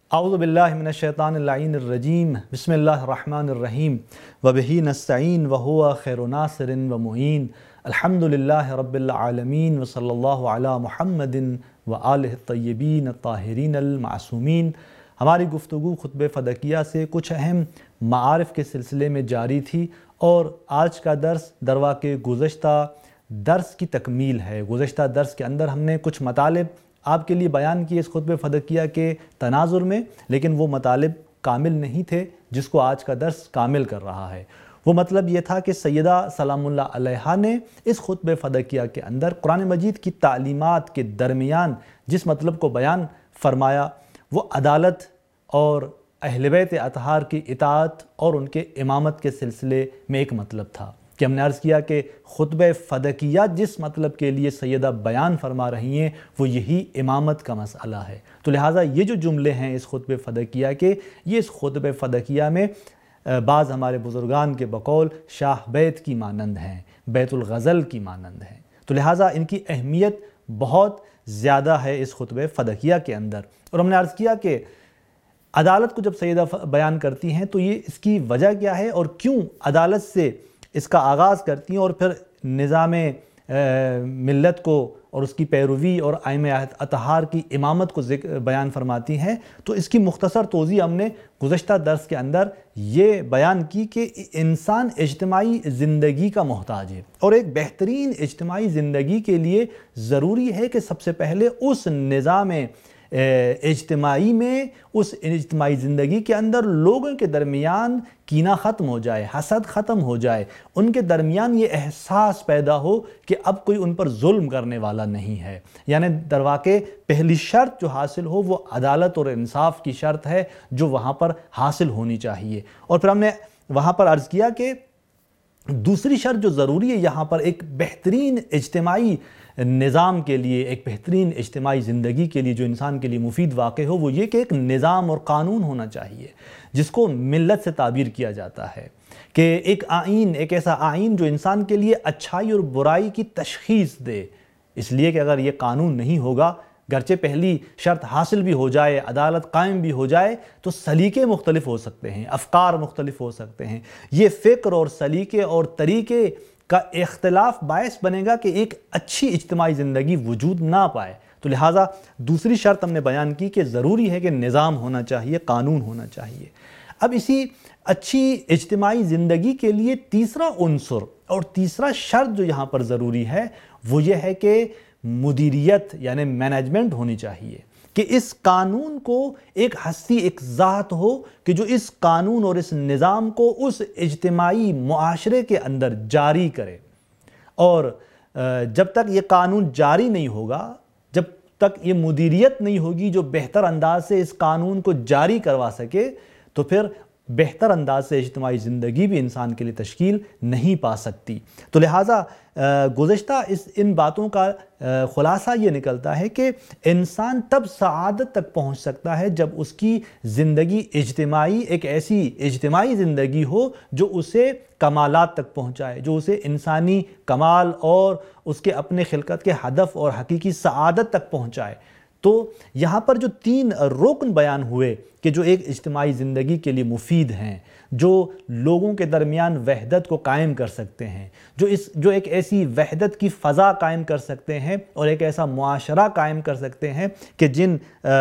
اعوذ باللہ من الشیطان اللعین الرجیم بسم اللہ الرحمن الرحیم وبہ نستعین وہو خیر ناصر ومعین الحمد للہ رب العالمین وصلی اللہ علی محمد وآلہ الطیبین الطاہرین المعصومین۔ ہماری گفتگو خطبہ فدکیہ سے کچھ اہم معارف کے سلسلے میں جاری تھی اور آج کا درس درواقع گزشتہ درس کی تکمیل ہے۔ گزشتہ درس کے اندر ہم نے کچھ مطالب آپ کے لیے بیان کیے اس خطبہ فدکیہ کے تناظر میں، لیکن وہ مطالب کامل نہیں تھے جس کو آج کا درس کامل کر رہا ہے۔ وہ مطلب یہ تھا کہ سیدہ سلام اللہ علیہا نے اس خطبہ فدکیہ کے اندر قرآن مجید کی تعلیمات کے درمیان جس مطلب کو بیان فرمایا وہ عدالت اور اہل بیت اطہار کی اطاعت اور ان کے امامت کے سلسلے میں ایک مطلب تھا کہ ہم نے عرض کیا کہ خطبہ فدکیہ جس مطلب کے لیے سیدہ بیان فرما رہی ہیں وہ یہی امامت کا مسئلہ ہے۔ تو لہٰذا یہ جو جملے ہیں اس خطبہ فدکیہ کے، یہ اس خطبہ فدکیہ میں بعض ہمارے بزرگان کے بقول شاہ بیت کی مانند ہیں، بیت الغزل کی مانند ہیں، تو لہٰذا ان کی اہمیت بہت زیادہ ہے اس خطبہ فدکیہ کے اندر۔ اور ہم نے عرض کیا کہ عدالت کو جب سیدہ بیان کرتی ہیں تو یہ اس کی وجہ کیا ہے اور کیوں عدالت سے اس کا آغاز کرتی ہیں اور پھر نظام ملت کو اور اس کی پیروی اور ائمہ اطہار کی امامت کو بیان فرماتی ہیں۔ تو اس کی مختصر توضیح ہم نے گزشتہ درس کے اندر یہ بیان کی کہ انسان اجتماعی زندگی کا محتاج ہے اور ایک بہترین اجتماعی زندگی کے لیے ضروری ہے کہ سب سے پہلے اس نظام اجتماعی میں، اس اجتماعی زندگی کے اندر لوگوں کے درمیان کینہ ختم ہو جائے، حسد ختم ہو جائے، ان کے درمیان یہ احساس پیدا ہو کہ اب کوئی ان پر ظلم کرنے والا نہیں ہے۔ یعنی درواقع پہلی شرط جو حاصل ہو وہ عدالت اور انصاف کی شرط ہے جو وہاں پر حاصل ہونی چاہیے۔ اور پھر ہم نے وہاں پر عرض کیا کہ دوسری شرط جو ضروری ہے یہاں پر ایک بہترین اجتماعی نظام کے لیے، ایک بہترین اجتماعی زندگی کے لیے جو انسان کے لیے مفید واقع ہو، وہ یہ کہ ایک نظام اور قانون ہونا چاہیے جس کو ملت سے تعبیر کیا جاتا ہے، کہ ایک آئین، ایک ایسا آئین جو انسان کے لیے اچھائی اور برائی کی تشخیص دے۔ اس لیے کہ اگر یہ قانون نہیں ہوگا، گرچہ پہلی شرط حاصل بھی ہو جائے، عدالت قائم بھی ہو جائے، تو سلیقے مختلف ہو سکتے ہیں، افکار مختلف ہو سکتے ہیں۔ یہ فکر اور سلیقے اور طریقے کا اختلاف باعث بنے گا کہ ایک اچھی اجتماعی زندگی وجود نہ پائے۔ تو لہٰذا دوسری شرط ہم نے بیان کی کہ ضروری ہے کہ نظام ہونا چاہیے، قانون ہونا چاہیے۔ اب اسی اچھی اجتماعی زندگی کے لیے تیسرا عنصر اور تیسرا شرط جو یہاں پر ضروری ہے وہ یہ ہے کہ مدیریت یعنی مینجمنٹ ہونی چاہیے، کہ اس قانون کو ایک ہستی، ایک ذات ہو کہ جو اس قانون اور اس نظام کو اس اجتماعی معاشرے کے اندر جاری کرے۔ اور جب تک یہ قانون جاری نہیں ہوگا، جب تک یہ مدیریت نہیں ہوگی جو بہتر انداز سے اس قانون کو جاری کروا سکے، تو پھر بہتر انداز سے اجتماعی زندگی بھی انسان کے لیے تشکیل نہیں پا سکتی۔ تو لہٰذا گزشتہ ان باتوں کا خلاصہ یہ نکلتا ہے کہ انسان تب سعادت تک پہنچ سکتا ہے جب اس کی زندگی اجتماعی، ایک ایسی اجتماعی زندگی ہو جو اسے کمالات تک پہنچائے، جو اسے انسانی کمال اور اس کے اپنے خلقت کے ہدف اور حقیقی سعادت تک پہنچائے۔ تو یہاں پر جو تین رکن بیان ہوئے کہ جو ایک اجتماعی زندگی کے لیے مفید ہیں، جو لوگوں کے درمیان وحدت کو قائم کر سکتے ہیں، جو ایک ایسی وحدت کی فضا قائم کر سکتے ہیں اور ایک ایسا معاشرہ قائم کر سکتے ہیں کہ جن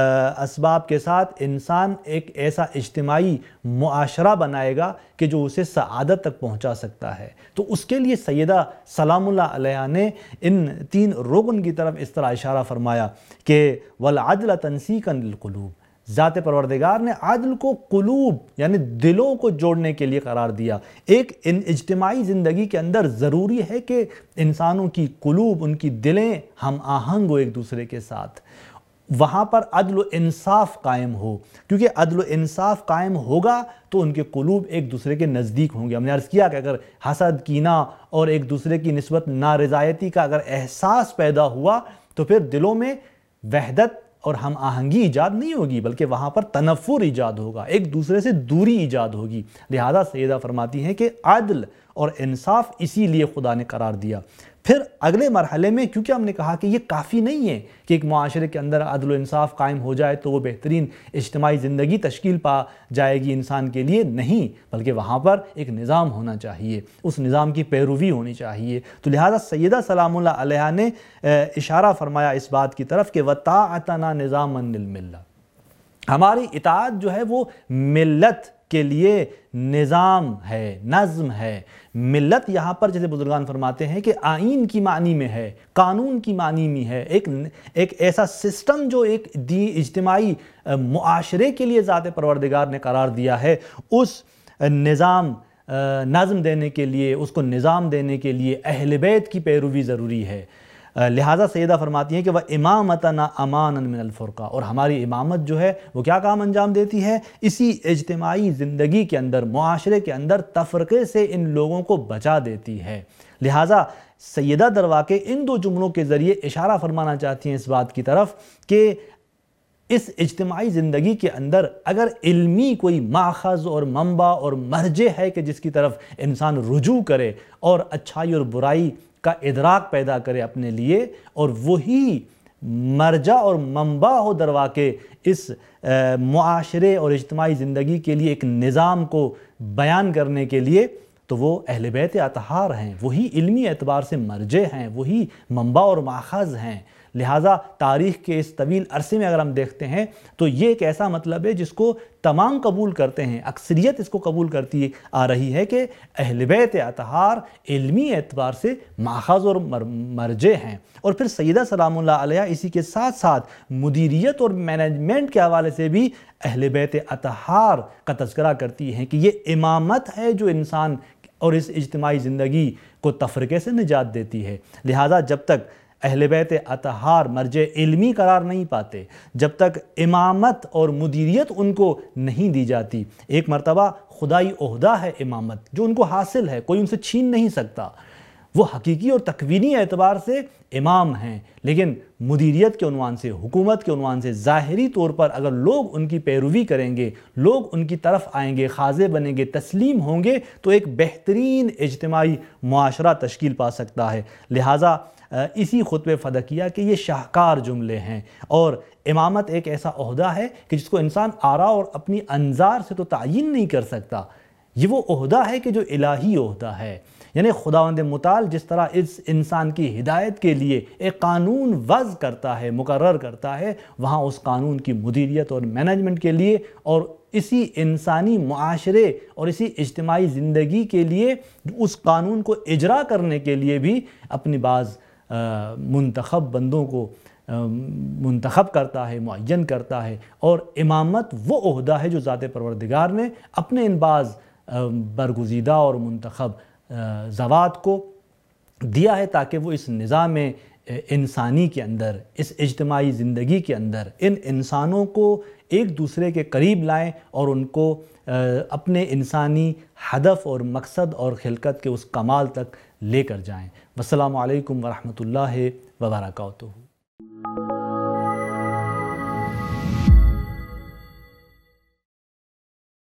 اسباب کے ساتھ انسان ایک ایسا اجتماعی معاشرہ بنائے گا کہ جو اسے سعادت تک پہنچا سکتا ہے۔ تو اس کے لیے سیدہ سلام اللہ علیہا نے ان تین رکن کی طرف اس طرح اشارہ فرمایا کہ وَالْعَدْلَ تَنْسِيقًا لِلْقُلُوبِ، ذات پروردگار نے عدل کو قلوب یعنی دلوں کو جوڑنے کے لیے قرار دیا۔ ایک اجتماعی زندگی کے اندر ضروری ہے کہ انسانوں کی قلوب، ان کی دلیں ہم آہنگ ہو ایک دوسرے کے ساتھ، وہاں پر عدل و انصاف قائم ہو، کیونکہ عدل و انصاف قائم ہوگا تو ان کے قلوب ایک دوسرے کے نزدیک ہوں گے۔ ہم نے عرض کیا کہ اگر حسد، کینہ اور ایک دوسرے کی نسبت نارضایتی کا اگر احساس پیدا ہوا تو پھر دلوں میں وحدت اور ہم آہنگی ایجاد نہیں ہوگی، بلکہ وہاں پر تنفر ایجاد ہوگا، ایک دوسرے سے دوری ایجاد ہوگی۔ لہذا سیدہ فرماتی ہیں کہ عدل اور انصاف اسی لیے خدا نے قرار دیا۔ پھر اگلے مرحلے میں کیونکہ ہم نے کہا کہ یہ کافی نہیں ہے کہ ایک معاشرے کے اندر عدل و انصاف قائم ہو جائے تو وہ بہترین اجتماعی زندگی تشکیل پا جائے گی انسان کے لیے، نہیں، بلکہ وہاں پر ایک نظام ہونا چاہیے، اس نظام کی پیروی ہونی چاہیے۔ تو لہٰذا سیدہ سلام اللہ علیہا نے اشارہ فرمایا اس بات کی طرف کہ وَطَاعَتَنَا نِظَامًا لِلْمِلَّةِ، ہماری اطاعت جو ہے وہ ملت کے لیے نظام ہے، نظم ہے۔ ملت یہاں پر جیسے بزرگان فرماتے ہیں کہ آئین کی معنی میں ہے، قانون کی معنی میں ہے، ایک ایسا سسٹم جو ایک اجتماعی معاشرے کے لیے ذات پروردگار نے قرار دیا ہے، اس نظم دینے کے لیے، اس کو نظام دینے کے لیے اہل بیت کی پیروی ضروری ہے۔ لہٰذا سیدہ فرماتی ہیں کہ وہ امامتنا امانا من الفرقہ، اور ہماری امامت جو ہے وہ کیا کام انجام دیتی ہے؟ اسی اجتماعی زندگی کے اندر، معاشرے کے اندر تفرقے سے ان لوگوں کو بچا دیتی ہے۔ لہٰذا سیدہ در واقع ان دو جملوں کے ذریعے اشارہ فرمانا چاہتی ہیں اس بات کی طرف کہ اس اجتماعی زندگی کے اندر اگر علمی کوئی ماخذ اور منبع اور مرجع ہے کہ جس کی طرف انسان رجوع کرے اور اچھائی اور برائی کا ادراک پیدا کرے اپنے لیے، اور وہی مرجع اور منبع ہو در واقع اس معاشرے اور اجتماعی زندگی کے لیے ایک نظام کو بیان کرنے کے لیے، تو وہ اہل بیت اطہار ہیں، وہی علمی اعتبار سے مرجع ہیں، وہی منبع اور ماخذ ہیں۔ لہٰذا تاریخ کے اس طویل عرصے میں اگر ہم دیکھتے ہیں تو یہ ایک ایسا مطلب ہے جس کو تمام قبول کرتے ہیں، اکثریت اس کو قبول کرتی آ رہی ہے کہ اہل بیت اطہار علمی اعتبار سے ماخذ اور مرجع ہیں۔ اور پھر سیدہ سلام اللہ علیہا اسی کے ساتھ ساتھ مدیریت اور مینجمنٹ کے حوالے سے بھی اہل بیت اطہار کا تذکرہ کرتی ہیں کہ یہ امامت ہے جو انسان اور اس اجتماعی زندگی کو تفرقے سے نجات دیتی ہے۔ لہٰذا جب تک اہل بیت اطہار مرجع علمی قرار نہیں پاتے، جب تک امامت اور مدیریت ان کو نہیں دی جاتی، ایک مرتبہ خدائی عہدہ ہے امامت جو ان کو حاصل ہے، کوئی ان سے چھین نہیں سکتا، وہ حقیقی اور تکوینی اعتبار سے امام ہیں، لیکن مدیریت کے عنوان سے، حکومت کے عنوان سے ظاہری طور پر اگر لوگ ان کی پیروی کریں گے، لوگ ان کی طرف آئیں گے، خاضع بنیں گے، تسلیم ہوں گے، تو ایک بہترین اجتماعی معاشرہ تشکیل پا سکتا ہے۔ لہٰذا اسی خطبہ فدقیہ کے یہ شاہکار جملے ہیں، اور امامت ایک ایسا عہدہ ہے کہ جس کو انسان آراء اور اپنی انظار سے تو تعین نہیں کر سکتا، یہ وہ عہدہ ہے کہ جو الہی عہدہ ہے، یعنی خداوند متعال جس طرح اس انسان کی ہدایت کے لیے ایک قانون وضع کرتا ہے، مقرر کرتا ہے، وہاں اس قانون کی مدیریت اور مینجمنٹ کے لیے اور اسی انسانی معاشرے اور اسی اجتماعی زندگی کے لیے اس قانون کو اجرا کرنے کے لیے بھی اپنی بعض منتخب بندوں کو منتخب کرتا ہے، معین کرتا ہے، اور امامت وہ عہدہ ہے جو ذات پروردگار نے اپنے ان بعض برگزیدہ اور منتخب ذوات کو دیا ہے تاکہ وہ اس نظام انسانی کے اندر، اس اجتماعی زندگی کے اندر ان انسانوں کو ایک دوسرے کے قریب لائیں اور ان کو اپنے انسانی ہدف اور مقصد اور خلقت کے اس کمال تک لے کر جائیں۔ والسلام علیکم ورحمۃ اللہ وبرکاتہ۔